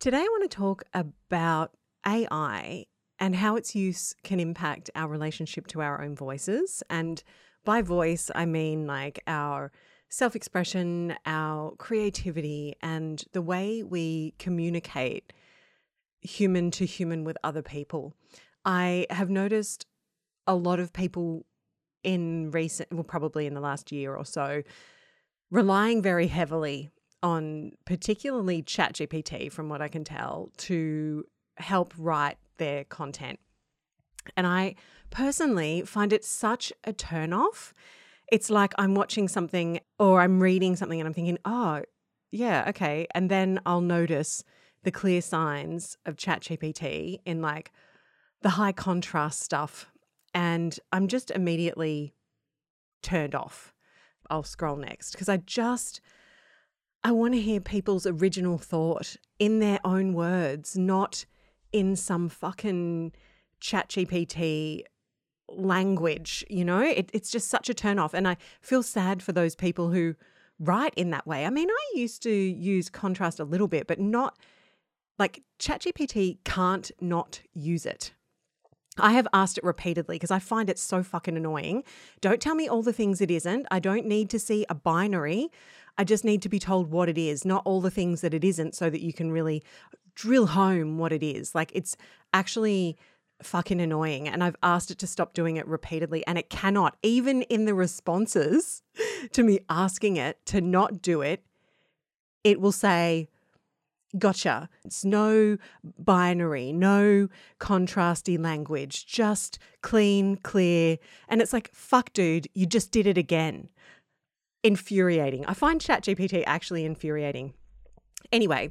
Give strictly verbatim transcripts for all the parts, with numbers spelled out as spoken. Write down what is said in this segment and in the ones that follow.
Today, I want to talk about A I and how its use can impact our relationship to our own voices. And by voice, I mean like our self expression, our creativity, and the way we communicate human to human with other people. I have noticed a lot of people in recent, well, probably in the last year or so, relying very heavily on particularly ChatGPT, from what I can tell, to help write their content. And I personally find it such a turnoff. It's like I'm watching something or I'm reading something and I'm thinking, oh, yeah, okay. And then I'll notice the clear signs of ChatGPT in like the high contrast stuff. And I'm just immediately turned off. I'll scroll next because I just, I want to hear people's original thought in their own words, not in some fucking ChatGPT language, you know? It, it's just such a turn off. And I feel sad for those people who write in that way. I mean, I used to use contrast a little bit, but not like ChatGPT can't not use it. I have asked it repeatedly because I find it so fucking annoying. Don't tell me all the things it isn't. I don't need to see a binary. I just need to be told what it is, not all the things that it isn't, so that you can really drill home what it is. Like, it's actually fucking annoying. And I've asked it to stop doing it repeatedly, and it cannot. Even in the responses to me asking it to not do it, it will say, gotcha. It's no binary, no contrasty language, just clean, clear. And it's like, fuck, dude, you just did it again. Infuriating. I find ChatGPT actually infuriating. Anyway,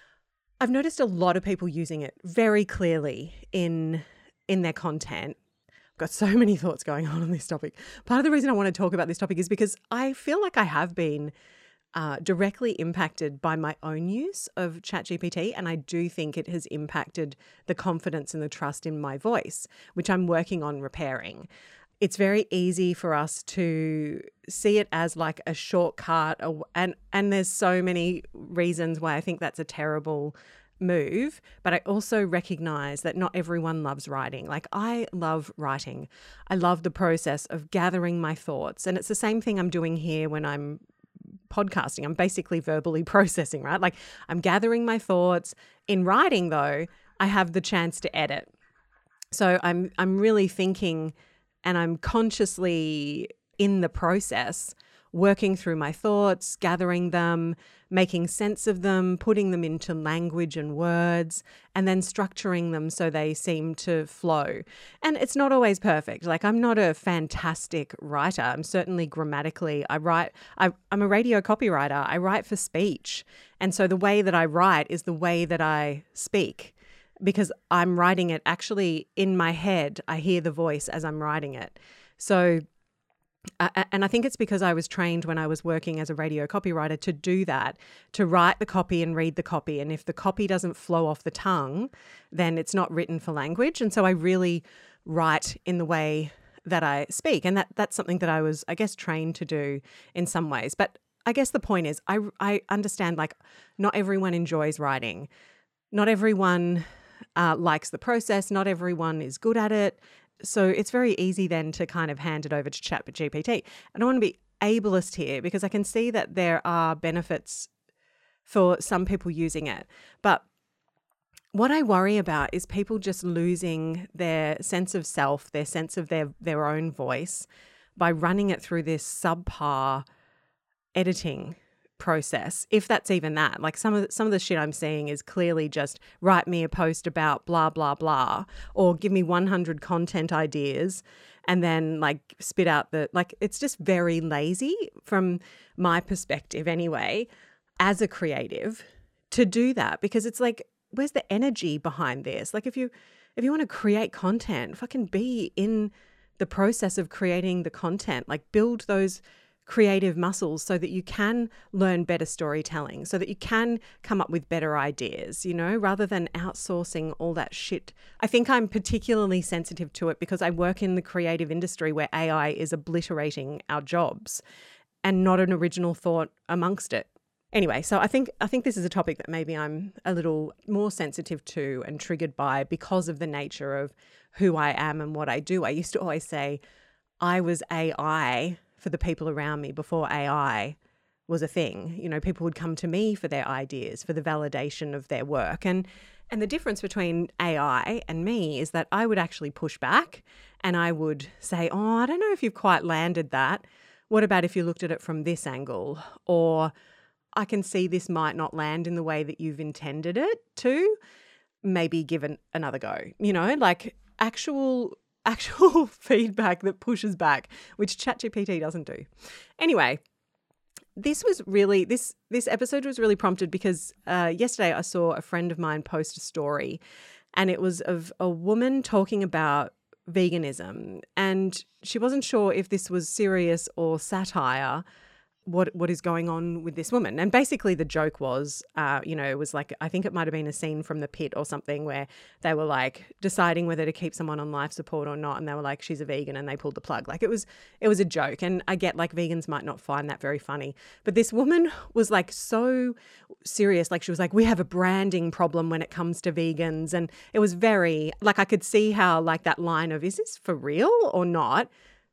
I've noticed a lot of people using it very clearly in, in their content. I've got so many thoughts going on on this topic. Part of the reason I want to talk about this topic is because I feel like I have been Uh, directly impacted by my own use of ChatGPT, and I do think it has impacted the confidence and the trust in my voice, which I'm working on repairing. It's very easy for us to see it as like a shortcut, and and there's so many reasons why I think that's a terrible move, but I also recognize that not everyone loves writing. Like, I love writing. I love the process of gathering my thoughts, and it's the same thing I'm doing here when I'm podcasting. I'm basically verbally processing, right? Like, I'm gathering my thoughts. In writing, though, I have the chance to edit. So I'm I'm really thinking, and I'm consciously in the process, working through my thoughts, gathering them, making sense of them, putting them into language and words, and then structuring them so they seem to flow. And it's not always perfect. Like, I'm not a fantastic writer. I'm certainly grammatically, I write, I, I'm a radio copywriter. I write for speech. And so the way that I write is the way that I speak, because I'm writing it actually in my head. I hear the voice as I'm writing it. So Uh, and I think it's because I was trained when I was working as a radio copywriter to do that, to write the copy and read the copy. And if the copy doesn't flow off the tongue, then it's not written for language. And so I really write in the way that I speak. And that that's something that I was, I guess, trained to do in some ways. But I guess the point is, I, I understand, like, not everyone enjoys writing. Not everyone uh, likes the process. Not everyone is good at it. So it's very easy then to kind of hand it over to ChatGPT. I don't want to be ableist here because I can see that there are benefits for some people using it. But what I worry about is people just losing their sense of self, their sense of their, their own voice by running it through this subpar editing process, if that's even that. Like, some of the, some of the shit I'm seeing is clearly just write me a post about blah blah blah, or give me one hundred content ideas and then like spit out the, like, it's just very lazy from my perspective anyway, as a creative, to do that, because it's like, where's the energy behind this? Like, if you if you want to create content, fucking be in the process of creating the content, like build those creative muscles so that you can learn better storytelling, so that you can come up with better ideas, you know, rather than outsourcing all that shit. I think I'm particularly sensitive to it because I work in the creative industry where A I is obliterating our jobs and not an original thought amongst it. Anyway, so I think I think this is a topic that maybe I'm a little more sensitive to and triggered by because of the nature of who I am and what I do. I used to always say I was A I for the people around me before A I was a thing. You know, people would come to me for their ideas, for the validation of their work. And and the difference between A I and me is that I would actually push back and I would say, oh, I don't know if you've quite landed that. What about if you looked at it from this angle? Or I can see this might not land in the way that you've intended it to. Maybe give an, another go, you know, like actual actual feedback that pushes back, which ChatGPT doesn't do. Anyway, this was really, this this episode was really prompted because uh, yesterday I saw a friend of mine post a story and it was of a woman talking about veganism, and she wasn't sure if this was serious or satire, what what is going on with this woman. And basically the joke was, uh, you know, it was like, I think it might have been a scene from The Pit or something where they were like deciding whether to keep someone on life support or not. And they were like, she's a vegan, and they pulled the plug. Like it was, it was a joke. And I get like vegans might not find that very funny, but this woman was like so serious. Like she was like, we have a branding problem when it comes to vegans. And it was very, like I could see how like that line of, is this for real or not,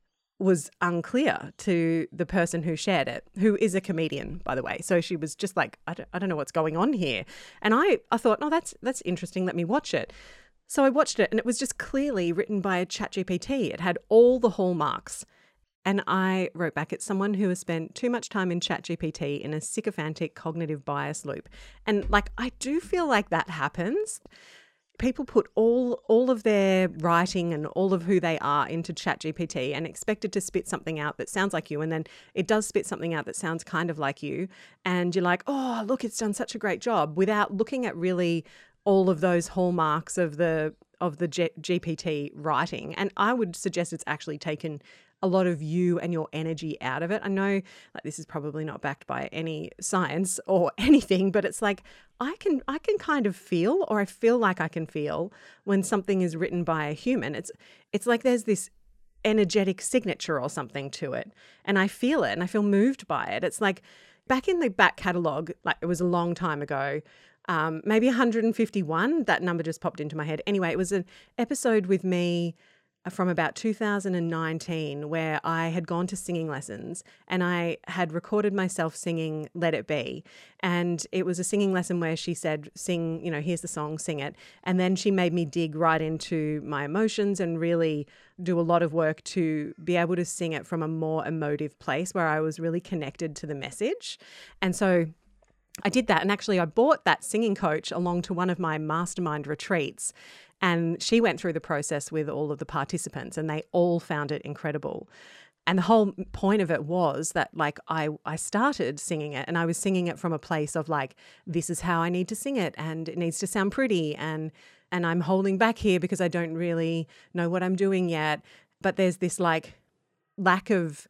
was unclear to the person who shared it, who is a comedian, by the way. So she was just like, I don't, I don't know what's going on here. And I, I thought, oh, that's that's interesting. Let me watch it. So I watched it, and it was just clearly written by a ChatGPT. It had all the hallmarks. And I wrote back, it's someone who has spent too much time in ChatGPT in a sycophantic cognitive bias loop. And like, I do feel like that happens. People put all all of their writing and all of who they are into ChatGPT and expect it to spit something out that sounds like you. And then it does spit something out that sounds kind of like you. And you're like, oh, look, it's done such a great job, without looking at really all of those hallmarks of the of the G- GPT writing. And I would suggest it's actually taken a lot of you and your energy out of it. I know like this is probably not backed by any science or anything, but it's like I can I can kind of feel, or I feel like I can feel when something is written by a human. It's it's like there's this energetic signature or something to it, and I feel it and I feel moved by it. It's like back in the back catalogue, like it was a long time ago, um, maybe one hundred fifty-one, that number just popped into my head. Anyway, it was an episode with me from about two thousand nineteen where I had gone to singing lessons and I had recorded myself singing Let It Be. And it was a singing lesson where she said, sing, you know, here's the song, sing it. And then she made me dig right into my emotions and really do a lot of work to be able to sing it from a more emotive place where I was really connected to the message. And so I did that. And actually I brought that singing coach along to one of my mastermind retreats. And she went through the process with all of the participants and they all found it incredible. And the whole point of it was that like I, I started singing it and I was singing it from a place of like, this is how I need to sing it and it needs to sound pretty and and I'm holding back here because I don't really know what I'm doing yet. But there's this like lack of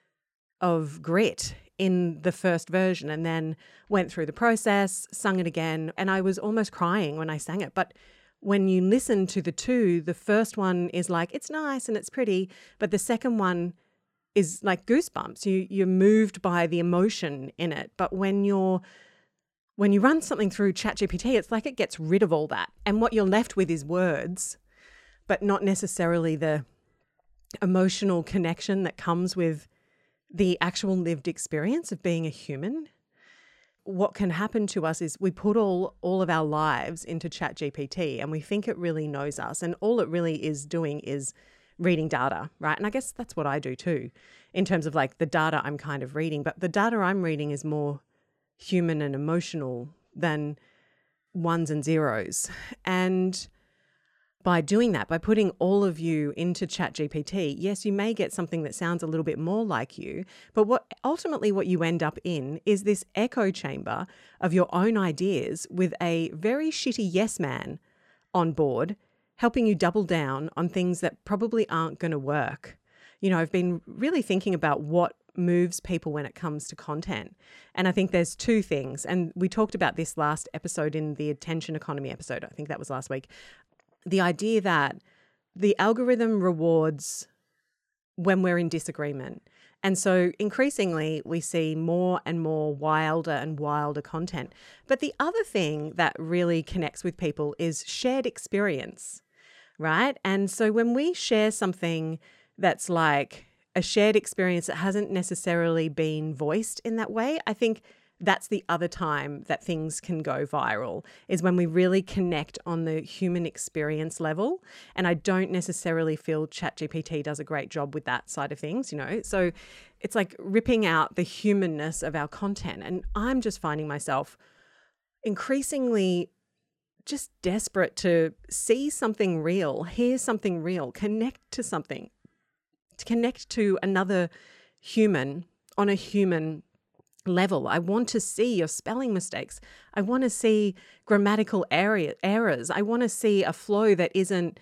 of grit in the first version, and then went through the process, sung it again, and I was almost crying when I sang it. But when you listen to the two, the first one is like, it's nice and it's pretty, but the second one is like goosebumps. You, you're moved by the emotion in it. But when you're when you run something through ChatGPT, it's like it gets rid of all that. And what you're left with is words, but not necessarily the emotional connection that comes with the actual lived experience of being a human. What can happen to us is we put all, all of our lives into ChatGPT and we think it really knows us. And all it really is doing is reading data, right? And I guess that's what I do too, in terms of like the data I'm kind of reading. But the data I'm reading is more human and emotional than ones and zeros. And by doing that, by putting all of you into ChatGPT, yes, you may get something that sounds a little bit more like you, but what ultimately what you end up in is this echo chamber of your own ideas with a very shitty yes man on board, helping you double down on things that probably aren't going to work. You know, I've been really thinking about what moves people when it comes to content. And I think there's two things. And we talked about this last episode in the attention economy episode. I think that was last week. The idea that the algorithm rewards when we're in disagreement. And so increasingly we see more and more wilder and wilder content. But the other thing that really connects with people is shared experience, right? And so when we share something that's like a shared experience that hasn't necessarily been voiced in that way, I think that's the other time that things can go viral, is when we really connect on the human experience level. And I don't necessarily feel ChatGPT does a great job with that side of things, you know? So it's like ripping out the humanness of our content. And I'm just finding myself increasingly just desperate to see something real, hear something real, connect to something, to connect to another human on a human level. I want to see your spelling mistakes. I want to see grammatical area, errors. I want to see a flow that isn't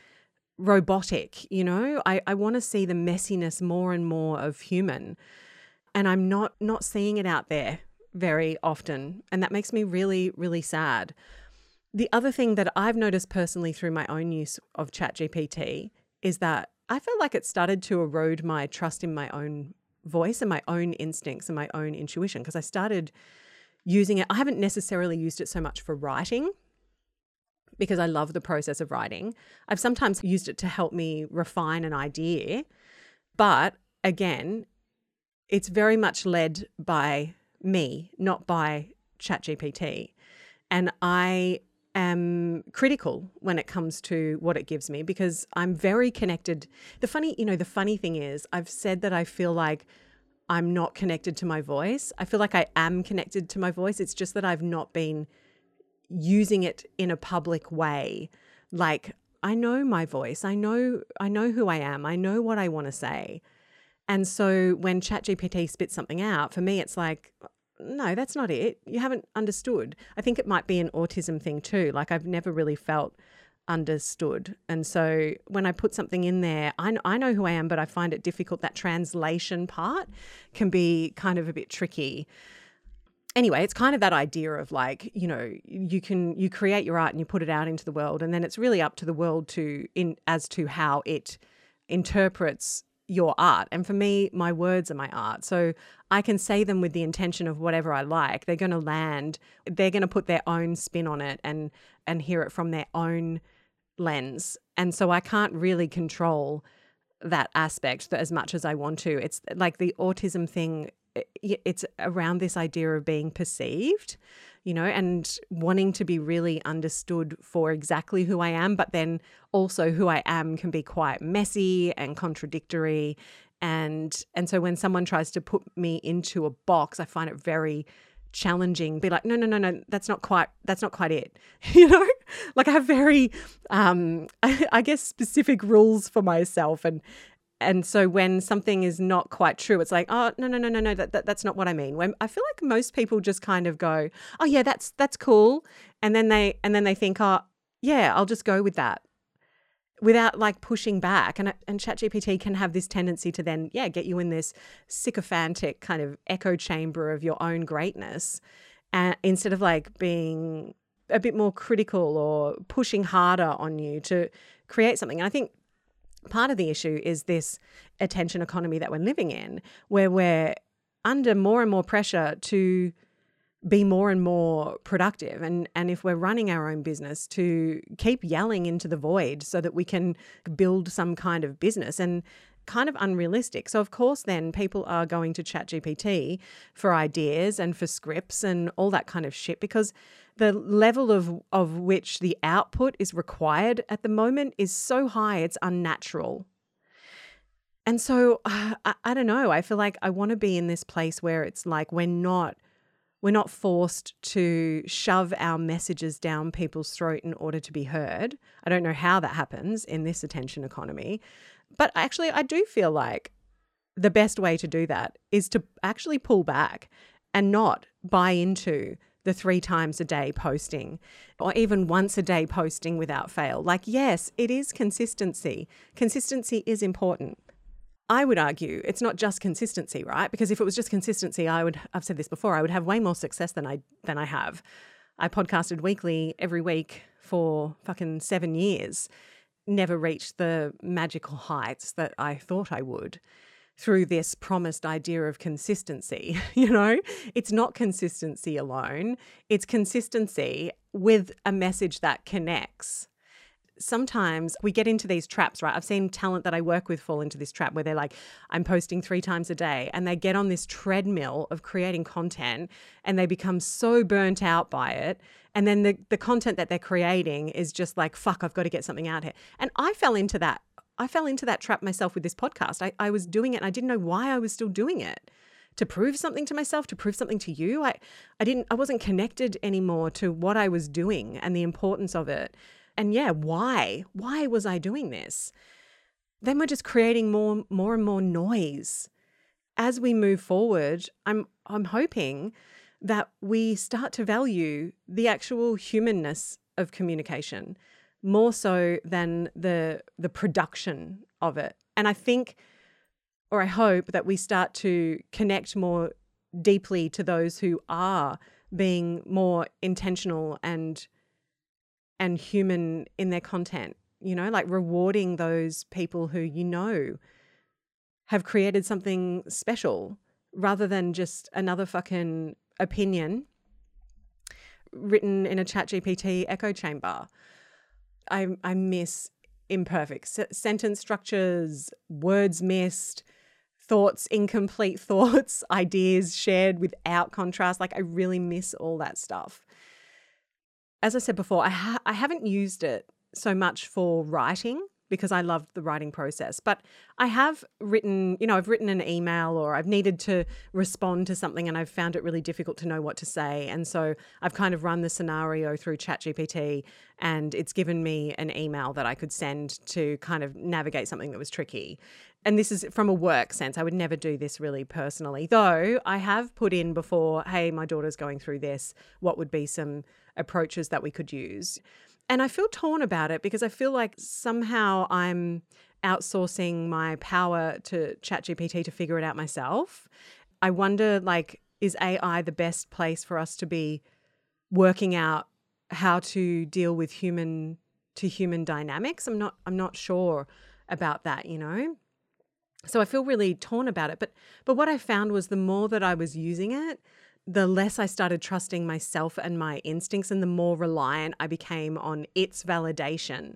robotic, you know? I, I want to see the messiness more and more of human. And I'm not not seeing it out there very often. And that makes me really, really sad. The other thing that I've noticed personally through my own use of ChatGPT is that I felt like it started to erode my trust in my own voice and my own instincts and my own intuition, because I started using it. I haven't necessarily used it so much for writing because I love the process of writing. I've sometimes used it to help me refine an idea, but again, it's very much led by me, not by ChatGPT. And I am critical when it comes to what it gives me, because I'm very connected. The funny, you know, the funny thing is I've said that I feel like I'm not connected to my voice. I feel like I am connected to my voice. It's just that I've not been using it in a public way. Like, I know my voice. I know, I know who I am. I know what I want to say. And so when ChatGPT spits something out, for me, it's like, no, that's not it. You haven't understood. I think it might be an autism thing too. Like, I've never really felt understood. And so when I put something in there, I, I know who I am, but I find it difficult. That translation part can be kind of a bit tricky. Anyway, it's kind of that idea of like, you know, you can, you create your art and you put it out into the world, and then it's really up to the world to, in as to how it interprets your art. And for me, my words are my art. So I can say them with the intention of whatever I like. They're going to land, they're going to put their own spin on it and and hear it from their own lens. And so I can't really control that aspect as much as I want to. It's like the autism thing, it's around this idea of being perceived, you know, and wanting to be really understood for exactly who I am, but then also who I am can be quite messy and contradictory. And and so when someone tries to put me into a box, I find it very challenging. Be like, no, no, no, no, that's not quite, that's not quite it. You know, like I have very, um, I, I guess, specific rules for myself. And And so when something is not quite true, it's like, oh, no, no, no, no, no, that, that that's not what I mean. When I feel like most people just kind of go, oh yeah, that's that's cool. And then they and then they think, oh yeah, I'll just go with that without like pushing back. And and ChatGPT can have this tendency to then, yeah, get you in this sycophantic kind of echo chamber of your own greatness, and instead of like being a bit more critical or pushing harder on you to create something. And I think part of the issue is this attention economy that we're living in, where we're under more and more pressure to be more and more productive. And, and if we're running our own business, to keep yelling into the void so that we can build some kind of business, and kind of unrealistic. So of course then people are going to ChatGPT for ideas and for scripts and all that kind of shit, because the level of, of which the output is required at the moment is so high, it's unnatural. And so uh, I, I don't know, I feel like I want to be in this place where it's like we're not we're not forced to shove our messages down people's throat in order to be heard. I don't know how that happens in this attention economy. But actually, I do feel like the best way to do that is to actually pull back and not buy into the three times a day posting, or even once a day posting without fail. Like, yes, it is consistency. Consistency is important. I would argue it's not just consistency, right? Because if it was just consistency, I would, I've said this before, I would have way more success than I than I have. I podcasted weekly every week for fucking seven years, never reached the magical heights that I thought I would. through this promised idea of consistency. You know, it's not consistency alone, it's consistency with a message that connects. Sometimes we get into these traps, right? I've seen talent that I work with fall into this trap where they're like, I'm posting three times a day, and they get on this treadmill of creating content and they become so burnt out by it. And then the, the content that they're creating is just like, fuck, I've got to get something out here. And I fell into that. I fell into that trap myself with this podcast. I, I was doing it and I didn't know why I was still doing it. To prove something to myself, to prove something to you. I, I didn't, I wasn't connected anymore to what I was doing and the importance of it. And yeah, why? Why was I doing this? Then we're just creating more, more and more noise. As we move forward, I'm, I'm hoping that we start to value the actual humanness of communication more so than the the production of it. And I think, or I hope, that we start to connect more deeply to those who are being more intentional and and human in their content, you know, like rewarding those people who, you know, have created something special rather than just another fucking opinion written in a ChatGPT echo chamber. I, I miss imperfect S- sentence structures, words missed, thoughts, incomplete thoughts, ideas shared without contrast. Like I really miss all that stuff. As I said before, I, ha- I haven't used it so much for writing because I love the writing process, but I have written, you know, I've written an email or I've needed to respond to something and I've found it really difficult to know what to say. And so I've kind of run the scenario through ChatGPT and it's given me an email that I could send to kind of navigate something that was tricky. And this is from a work sense. I would never do this really personally, though I have put in before, hey, my daughter's going through this. What would be some approaches that we could use? And I feel torn about it because I feel like somehow I'm outsourcing my power to ChatGPT to figure it out myself. I wonder, like, is A I the best place for us to be working out how to deal with human to human dynamics? I'm not I'm not sure about that, you know? So I feel really torn about it. But but what I found was the more that I was using it, the less I started trusting myself and my instincts and the more reliant I became on its validation.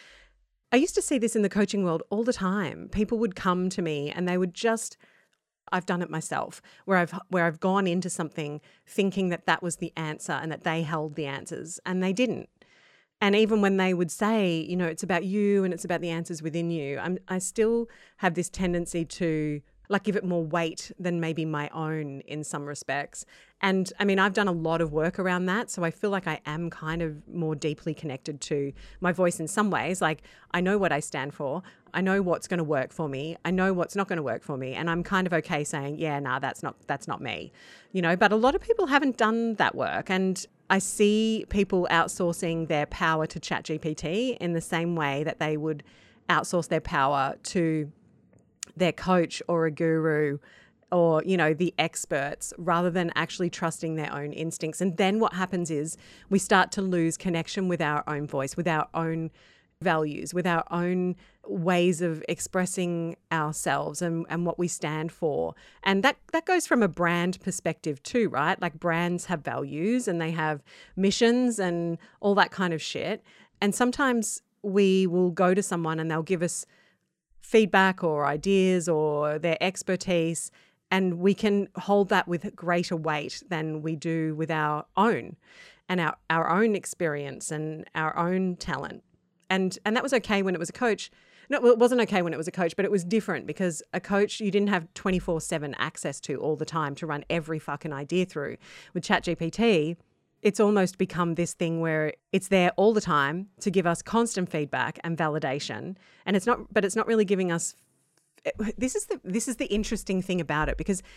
I used to see this in the coaching world all the time. People would come to me and they would just, I've done it myself, where I've where I've gone into something thinking that that was the answer and that they held the answers, and they didn't. And even when they would say, you know, it's about you and it's about the answers within you, I'm, I still have this tendency to like give it more weight than maybe my own in some respects. And I mean, I've done a lot of work around that. So I feel like I am kind of more deeply connected to my voice in some ways. Like I know what I stand for. I know what's going to work for me. I know what's not going to work for me. And I'm kind of okay saying, yeah, nah, that's not, that's not me, you know, but a lot of people haven't done that work. And I see people outsourcing their power to ChatGPT in the same way that they would outsource their power to their coach or a guru or, you know, the experts, rather than actually trusting their own instincts. And then what happens is we start to lose connection with our own voice, with our own values, with our own ways of expressing ourselves and, and what we stand for. And that, that goes from a brand perspective too, right? Like brands have values and they have missions and all that kind of shit. And sometimes we will go to someone and they'll give us feedback or ideas or their expertise, and we can hold that with greater weight than we do with our own and our, our own experience and our own talent. And and that was okay when it was a coach. No, well, it wasn't okay when it was a coach, but it was different because a coach you didn't have twenty-four seven access to all the time to run every fucking idea through. With ChatGPT, it's almost become this thing where it's there all the time to give us constant feedback and validation. And it's not, but it's not really giving us, this is the, this is the interesting thing about it, because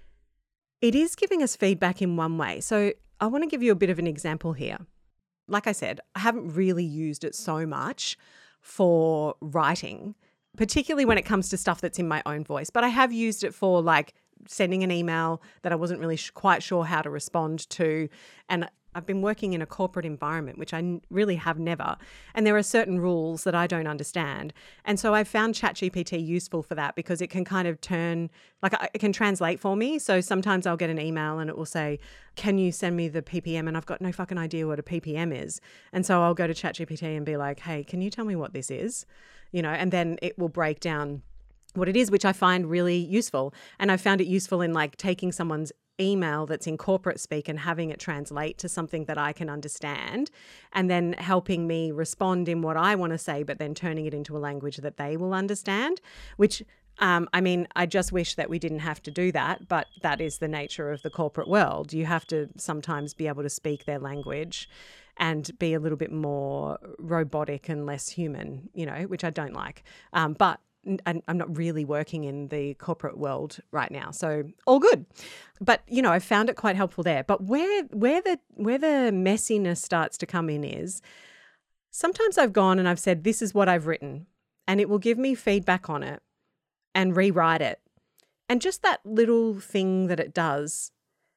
it is giving us feedback in one way. So I want to give you a bit of an example here. Like I said, I haven't really used it so much for writing, particularly when it comes to stuff that's in my own voice, but I have used it for like sending an email that I wasn't really sh- quite sure how to respond to. And I've been working in a corporate environment, which I n- really have never. And there are certain rules that I don't understand. And so I found ChatGPT useful for that because it can kind of turn, like it can translate for me. So sometimes I'll get an email and it will say, can you send me the P P M? And I've got no fucking idea what a P P M is. And so I'll go to ChatGPT and be like, hey, can you tell me what this is? You know, and then it will break down what it is, which I find really useful. And I found it useful in like taking someone's email that's in corporate speak and having it translate to something that I can understand, and then helping me respond in what I want to say, but then turning it into a language that they will understand, which um, I mean, I just wish that we didn't have to do that, but that is the nature of the corporate world. You have to sometimes be able to speak their language and be a little bit more robotic and less human, you know, which I don't like. Um, but I'm not really working in the corporate world right now, so all good. But you know, I found it quite helpful there. But where where the where the messiness starts to come in is sometimes I've gone and I've said, this is what I've written, and it will give me feedback on it and rewrite it. And just that little thing that it does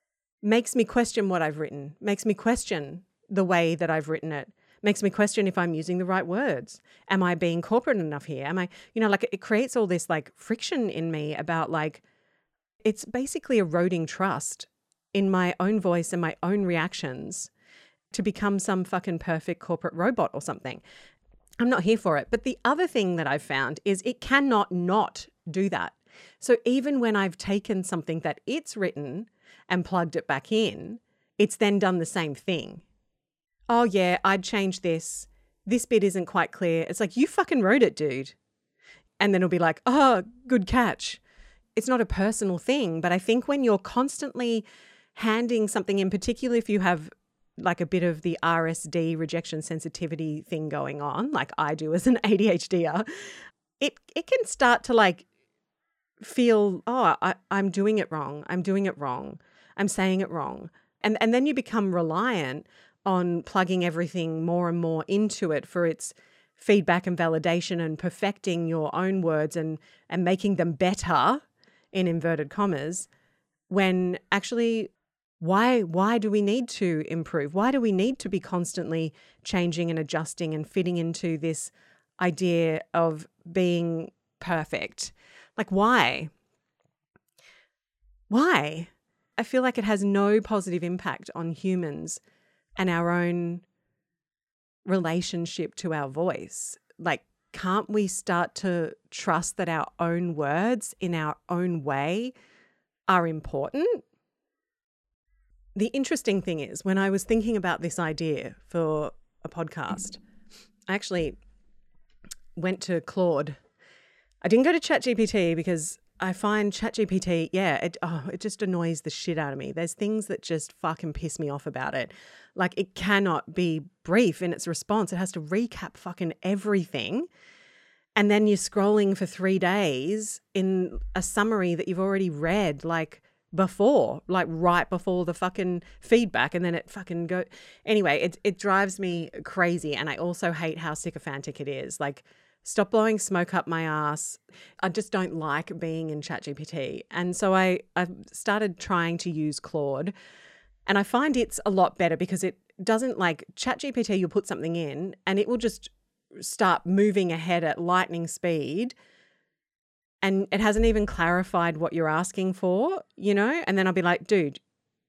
makes me question what I've written, makes me question the way that I've written it. Makes me question if I'm using the right words. Am I being corporate enough here? Am I, you know, like it creates all this like friction in me about like, it's basically eroding trust in my own voice and my own reactions to become some fucking perfect corporate robot or something. I'm not here for it. But the other thing that I've found is it cannot not do that. So even when I've taken something that it's written and plugged it back in, it's then done the same thing. Oh yeah, I'd change this. This bit isn't quite clear. It's like, you fucking wrote it, dude. And then it'll be like, oh, good catch. It's not a personal thing, but I think when you're constantly handing something in, particularly if you have like a bit of the R S D, rejection sensitivity thing going on, like I do as an A D H D er, it it can start to like feel, oh, I, I'm doing it wrong. I'm doing it wrong. I'm saying it wrong. And and then you become reliant on plugging everything more and more into it for its feedback and validation and perfecting your own words and, and making them better, in inverted commas, when actually, why, why do we need to improve? Why do we need to be constantly changing and adjusting and fitting into this idea of being perfect? Like, why? Why? I feel like it has no positive impact on humans and our own relationship to our voice. Like, can't we start to trust that our own words in our own way are important? The interesting thing is, when I was thinking about this idea for a podcast, I actually went to Claude. I didn't go to ChatGPT because I find ChatGPT, yeah, it oh, it just annoys the shit out of me. There's things that just fucking piss me off about it. Like, it cannot be brief in its response. It has to recap fucking everything. And then you're scrolling for three days in a summary that you've already read, like before, like right before the fucking feedback. And then it fucking go. Anyway, it, it drives me crazy. And I also hate how sycophantic it is. Like, stop blowing smoke up my ass. I just don't like being in ChatGPT. And so I, I started trying to use Claude. And I find it's a lot better because it doesn't, like ChatGPT, you'll put something in and it will just start moving ahead at lightning speed. And it hasn't even clarified what you're asking for, you know? And then I'll be like, dude,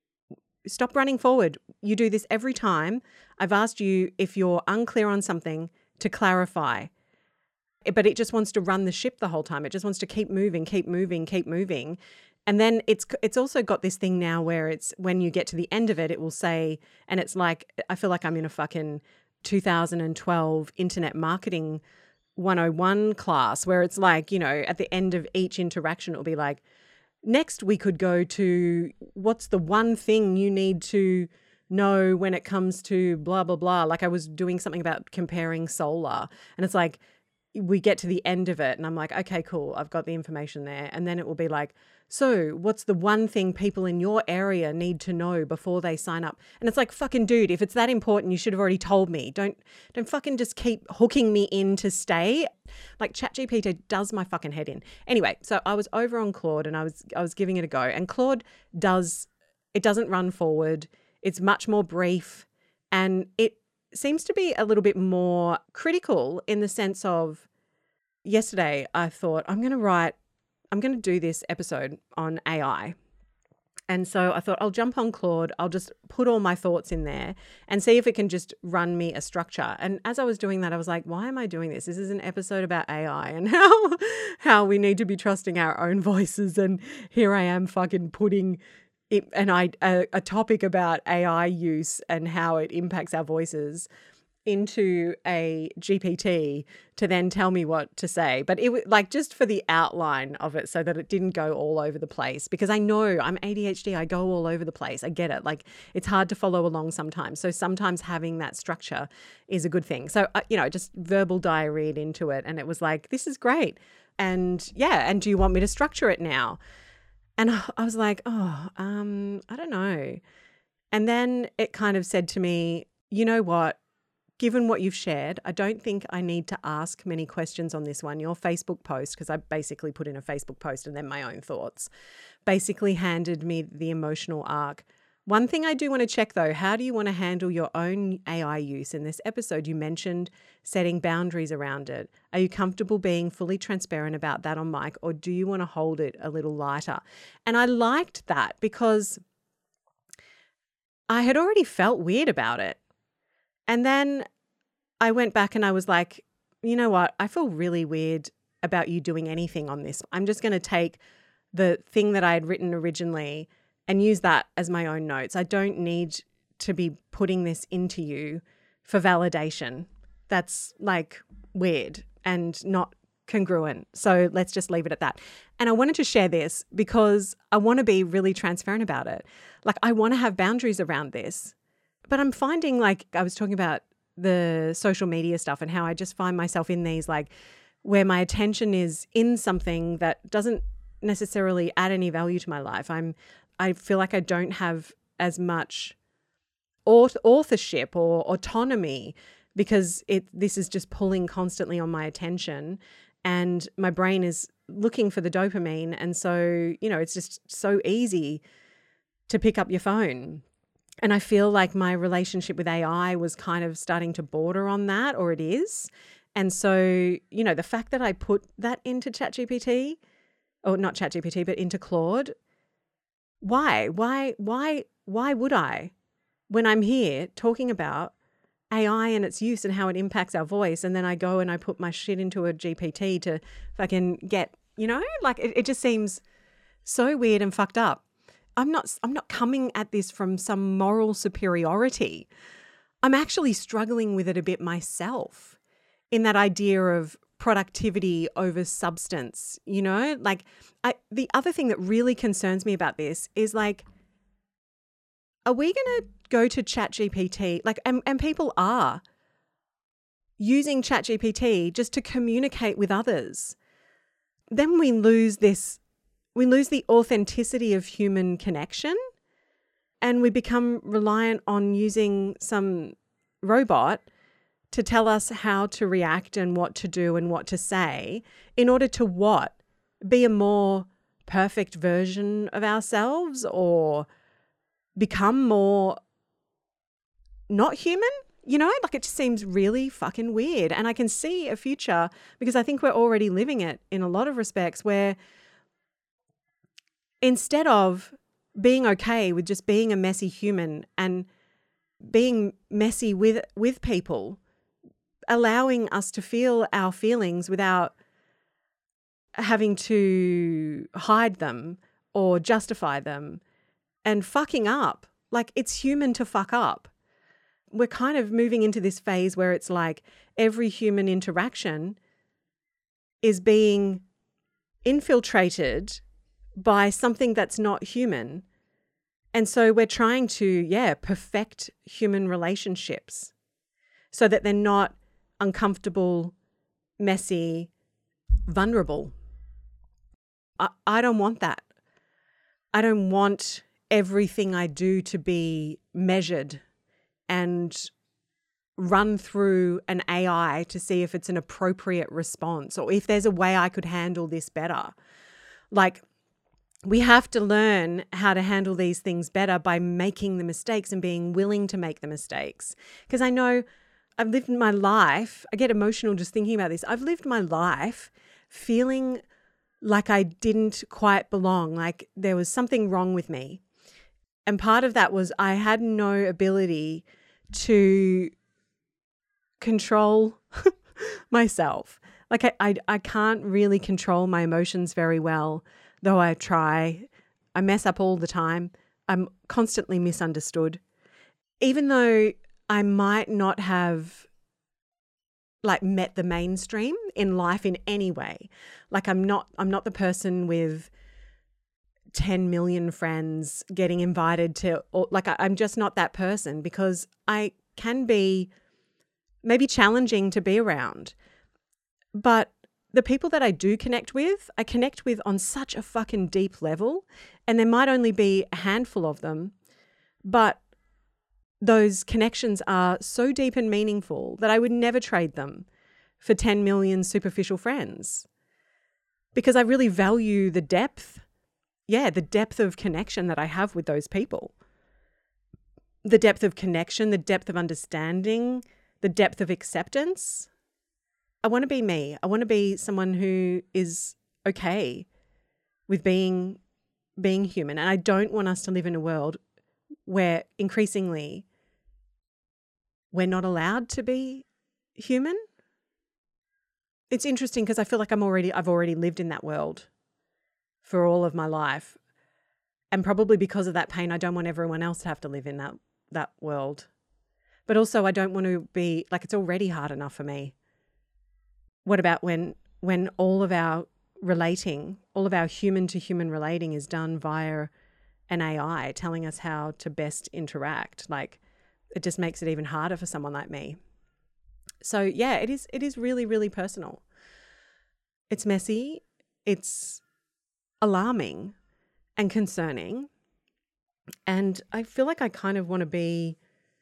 stop running forward. You do this every time. I've asked you, if you're unclear on something, to clarify. But it just wants to run the ship the whole time. It just wants to keep moving, keep moving, keep moving. And then it's it's also got this thing now where it's, when you get to the end of it, it will say, and it's like, I feel like I'm in a fucking two thousand twelve internet marketing one oh one class where it's like, you know, at the end of each interaction, it'll be like, next we could go to, what's the one thing you need to know when it comes to blah, blah, blah. Like I was doing something about comparing solar, and it's like, we get to the end of it and I'm like, okay, cool, I've got the information there. And then it will be like, so what's the one thing people in your area need to know before they sign up? And it's like, fucking dude, if it's that important, you should have already told me. Don't don't fucking just keep hooking me in to stay. Like, ChatGPT does my fucking head in. Anyway, so I was over on Claude and I was I was giving it a go. And Claude does, it doesn't run forward. It's much more brief, and it seems to be a little bit more critical in the sense of yesterday I thought I'm going to write, I'm going to do this episode on A I. And so I thought I'll jump on Claude, I'll just put all my thoughts in there and see if it can just run me a structure. And as I was doing that, I was like, why am I doing this? This is an episode about A I and how how we need to be trusting our own voices. And here I am fucking putting it, an, a, a topic about A I use and how it impacts our voices into a G P T to then tell me what to say. But it was like just for the outline of it so that it didn't go all over the place, because I know I'm A D H D. I go all over the place. I get it. Like it's hard to follow along sometimes. So sometimes having that structure is a good thing. So, uh, you know, just verbal diarrheaed into it. And it was like, this is great. And yeah. And do you want me to structure it now? And I was like, oh, um, I don't know. And then it kind of said to me, you know what? Given what you've shared, I don't think I need to ask many questions on this one. Your Facebook post, because I basically put in a Facebook post and then my own thoughts, basically handed me the emotional arc. One thing I do want to check though, how do you want to handle your own A I use in this episode? You mentioned setting boundaries around it. Are you comfortable being fully transparent about that on mic, or do you want to hold it a little lighter? And I liked that because I had already felt weird about it. And then I went back and I was like, you know what? I feel really weird about you doing anything on this. I'm just going to take the thing that I had written originally and use that as my own notes. I don't need to be putting this into you for validation. That's like weird and not congruent. So let's just leave it at that. And I wanted to share this because I want to be really transparent about it. Like I want to have boundaries around this. But I'm finding, like I was talking about the social media stuff and how I just find myself in these, like where my attention is in something that doesn't necessarily add any value to my life. I'm, I feel like I don't have as much authorship or autonomy because it this is just pulling constantly on my attention, and my brain is looking for the dopamine. And so, you know, it's just so easy to pick up your phone. And I feel like my relationship with A I was kind of starting to border on that, or it is. And so, you know, the fact that I put that into ChatGPT, or not ChatGPT, but into Claude, why? Why, why, why would I? When I'm here talking about A I and its use and how it impacts our voice, and then I go and I put my shit into a G P T to fucking get, you know, like it, it just seems so weird and fucked up. I'm not I'm not coming at this from some moral superiority. I'm actually struggling with it a bit myself, in that idea of productivity over substance, you know? Like I, the other thing that really concerns me about this is like, are we going to go to ChatGPT? Like, and, and people are using ChatGPT just to communicate with others. Then we lose this We lose the authenticity of human connection, and we become reliant on using some robot to tell us how to react and what to do and what to say in order to what? Be a more perfect version of ourselves, or become more not human? You know, like it just seems really fucking weird. And I can see a future, because I think we're already living it in a lot of respects, where instead of being okay with just being a messy human and being messy with with people, allowing us to feel our feelings without having to hide them or justify them, and fucking up. Like, it's human to fuck up. We're kind of moving into this phase where it's like every human interaction is being infiltrated by something that's not human. And so we're trying to, yeah, perfect human relationships so that they're not uncomfortable, messy, vulnerable. I, I don't want that. I don't want everything I do to be measured and run through an A I to see if it's an appropriate response, or if there's a way I could handle this better. Like, we have to learn how to handle these things better by making the mistakes and being willing to make the mistakes. Because I know I've lived my life, I get emotional just thinking about this. I've lived my life feeling like I didn't quite belong, like there was something wrong with me. And part of that was I had no ability to control myself. Like I, I, I can't really control my emotions very well, though I try. I mess up all the time. I'm constantly misunderstood. Even though I might not have like met the mainstream in life in any way. Like I'm not I'm not the person with ten million friends getting invited to, or like I, I'm just not that person, because I can be maybe challenging to be around. But the people that I do connect with, I connect with on such a fucking deep level, and there might only be a handful of them, but those connections are so deep and meaningful that I would never trade them for ten million superficial friends, because I really value the depth, yeah, the depth of connection that I have with those people. The depth of connection, the depth of understanding, the depth of acceptance. I want to be me. I want to be someone who is okay with being being human. And I don't want us to live in a world where increasingly we're not allowed to be human. It's interesting because I feel like I'm already I've already lived in that world for all of my life. And probably because of that pain, I don't want everyone else to have to live in that that world. But also I don't want to be like, it's already hard enough for me. What about when when all of our relating, all of our human to human relating is done via an A I telling us how to best interact? Like, it just makes it even harder for someone like me. So yeah, it is it is really, really personal. It's messy, it's alarming and concerning. And I feel like I kind of want to be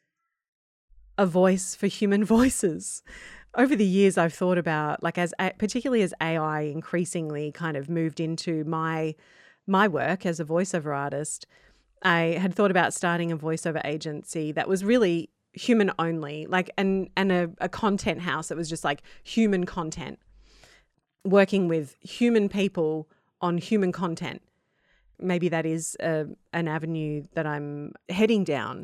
a voice for human voices. Over the years, I've thought about, like, as particularly as A I increasingly kind of moved into my my work as a voiceover artist, I had thought about starting a voiceover agency that was really human only, like, and and a, a content house that was just like human content, working with human people on human content. Maybe that is a, an avenue that I'm heading down.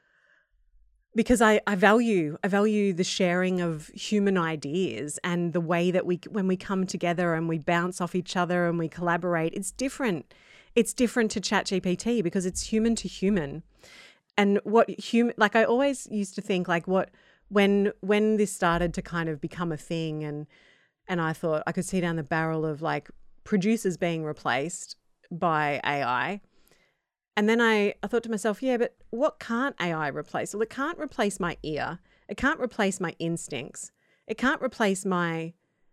Because I, I value I value the sharing of human ideas and the way that we, when we come together and we bounce off each other and we collaborate, it's different. It's different to ChatGPT because it's human to human. And what human, like I always used to think like what, when when this started to kind of become a thing, and and I thought I could see down the barrel of like producers being replaced by A I. And then I, I thought to myself, yeah, but what can't A I replace? Well, it can't replace my ear. It can't replace my instincts. It can't replace my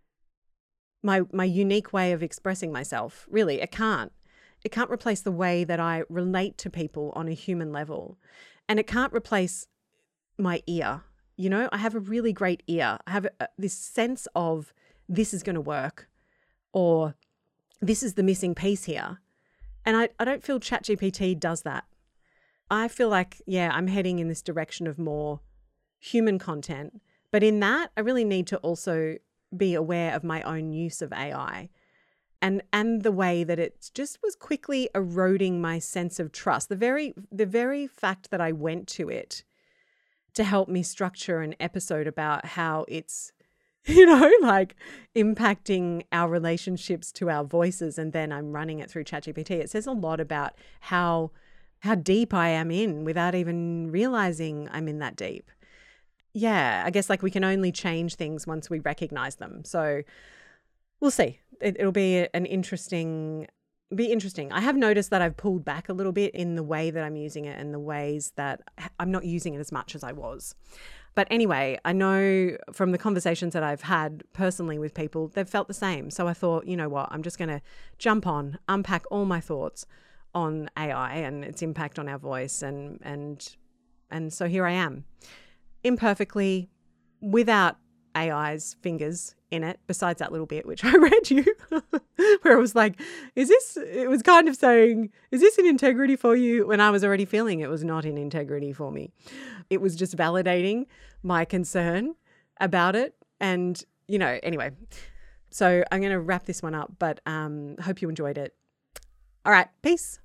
my my unique way of expressing myself. Really, it can't. It can't replace the way that I relate to people on a human level. And it can't replace my ear. You know, I have a really great ear. I have a, this sense of this is going to work, or this is the missing piece here. And I, I don't feel ChatGPT does that. I feel like, yeah, I'm heading in this direction of more human content. But in that, I really need to also be aware of my own use of A I and and the way that it just was quickly eroding my sense of trust. The very the very fact that I went to it to help me structure an episode about how it's, you know, like impacting our relationships to our voices, and then I'm running it through ChatGPT. It says a lot about how how deep I am in without even realizing I'm in that deep. Yeah, I guess like we can only change things once we recognize them. So we'll see. It, it'll be an interesting, be interesting. I have noticed that I've pulled back a little bit in the way that I'm using it and the ways that I'm not using it as much as I was. But anyway, I know from the conversations that I've had personally with people, they've felt the same. So I thought, you know what, I'm just going to jump on, unpack all my thoughts on A I and its impact on our voice. And, and, and so here I am, imperfectly, without A I's fingers in it, besides that little bit, which I read you, where it was like, is this, it was kind of saying, is this in integrity for you? When I was already feeling it was not in integrity for me. It was just validating my concern about it. And, you know, anyway, so I'm going to wrap this one up, but um, hope you enjoyed it. All right. Peace.